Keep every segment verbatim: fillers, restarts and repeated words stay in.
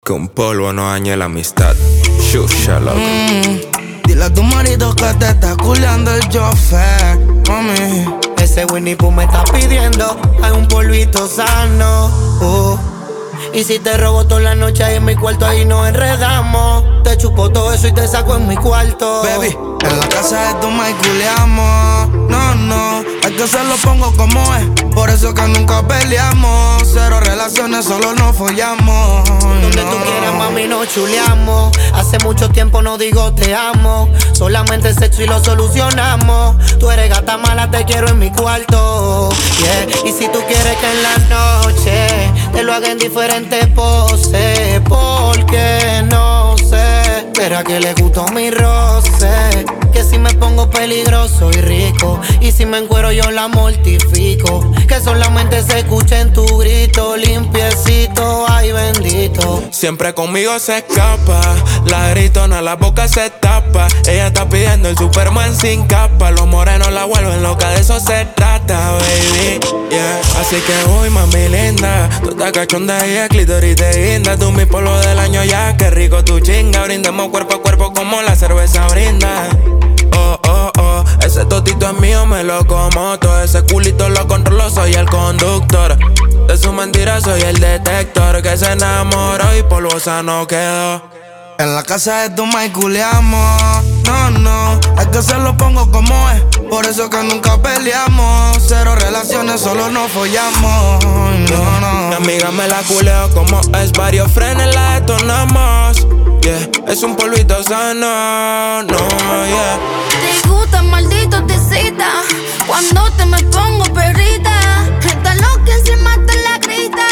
Con polvo no dañe la amistad. Shusha, loco. Mm, dile a tu marido que te está culeando el chofer, mami. Ese Winnie Pooh me está pidiendo, hay un polvito sano. Uh. Y si te robo toda la noche ahí en mi cuarto, ahí nos enredamos. Te chupo todo eso y te saco en mi cuarto. Baby, en la casa de tu mai culeamos. No, no, hay que se lo pongo como es. Por eso que nunca peleamos. Cero relaciones, solo nos follamos. Donde no. tú quieras, mami, nos chuleamos. Hace mucho tiempo no digo te amo. Solamente sexo y lo solucionamos. Tú eres gata mala, te quiero en mi cuarto, yeah. Y si tú quieres que en la noche te lo haga en diferentes poses, porque no sé, será que le gustó mi roce. Que si me pongo peligroso y rico, y si me encuero yo la mortifico. Que solamente se escuche en tu grito, limpiecito, ay bendito. Siempre conmigo se escapa, la gritona, la boca se tapa. Ella está pidiendo el Superman sin capa. Los morenos la vuelven loca, de eso se trata, baby, yeah. Así que voy, mami linda, tú estás cachonda y el clítoris te guinda. Tú mi polvo del año ya, qué rico tu chinga. Brindemos cuerpo a cuerpo como la cerveza brinda. Oh, oh, oh, ese totito es mío, me lo como. Todo ese culito lo controlo, soy el conductor. De su mentira soy el detector. Que se enamoró y polvosa no quedó. En la casa de tu mai culeamos. No, no, es que se lo pongo como es. Por eso que nunca peleamos. Cero relaciones, solo nos follamos. No, no. Mi amiga me la culeo como es. Varios frenes la detonamos. Yeah, es un polvito sano. No, yeah. Te gusta, maldito te cita. Cuando te me pongo perrita. Está loca encima te la grita.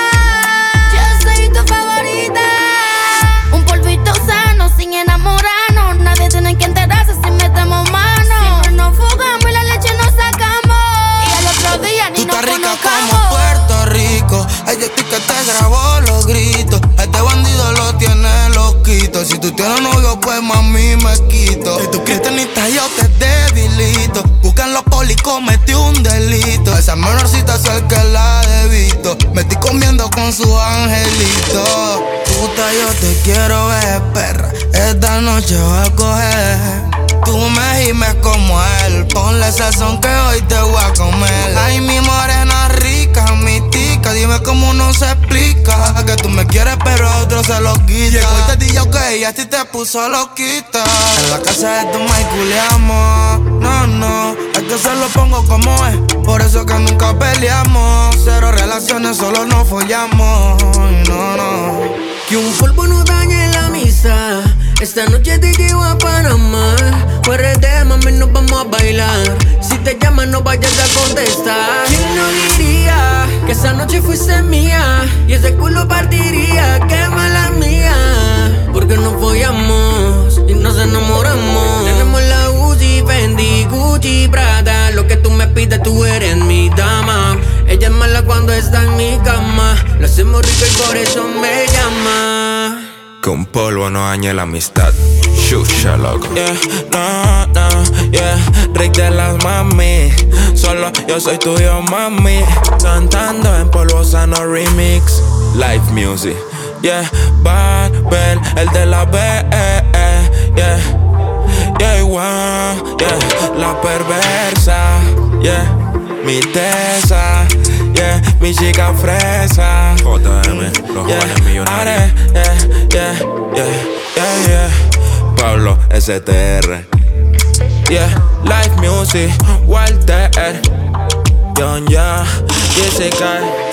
Yo soy tu favorita. Un polvito sano, sin enamorarnos. Nadie tiene que enterarse si metemos mano. Siempre nos fugamos y la leche nos sacamos. Y al otro día ni Tú nos estás rica conozcamos. como Puerto Rico. Ay, de ti que te grabó los gritos. Este bandido lo tiene loquito. Si tú tienes novio, pues mami me quito. Si tú cristianita, yo te debilito. Buscan los polis, cometí un delito. Esa menorcita es el que la debito. Me estoy comiendo con su angelito. Puta, yo te quiero ver, perra. Esta noche voy a coger. Tú me gimes como él. Ponle sazón que hoy te voy a comer. Ay, mi morena rica, mi tica. Dime cómo no se explica. Que tú me quieres pero a otro se lo quita. Llegó y te dije que ella a ti te puso loquita. En la casa de tu mai culeamos. No, no, es que se lo pongo como es. Por eso que nunca peleamos. Cero relaciones, solo nos follamos. No, no. Que un polvo no dañe la misa. Esta noche te llevo a Panamá. Fuerte, mami, nos vamos a bailar. Si te llaman, no vayas a contestar. ¿Quién no diría que esa noche fuiste mía? Y ese culo partiría, qué mala mía. Porque nos follamos y nos enamoramos. Tenemos la Uzi, Fendi, Gucci, Prada. Lo que tú me pides, tú eres mi dama. Ella es mala cuando está en mi cama. Lo hacemos rico y por eso me llama. Con polvo no dañe la amistad. Shusha, loco. Yeah, no, no, yeah. Rick de las mami. Solo yo soy tuyo, mami. Cantando en polvo sano remix. Live music. Yeah, Bad Ben, el de la B, eh, eh, yeah. Yeah, igual, yeah. La perversa, yeah. Mi tesa, yeah. Mi chica fresa. J M, los Yeah. jóvenes millonarios. Yeah, yeah, yeah, yeah, yeah. Pablo S T R. Yeah, Live Music, Walter, John, yeah, Jessica.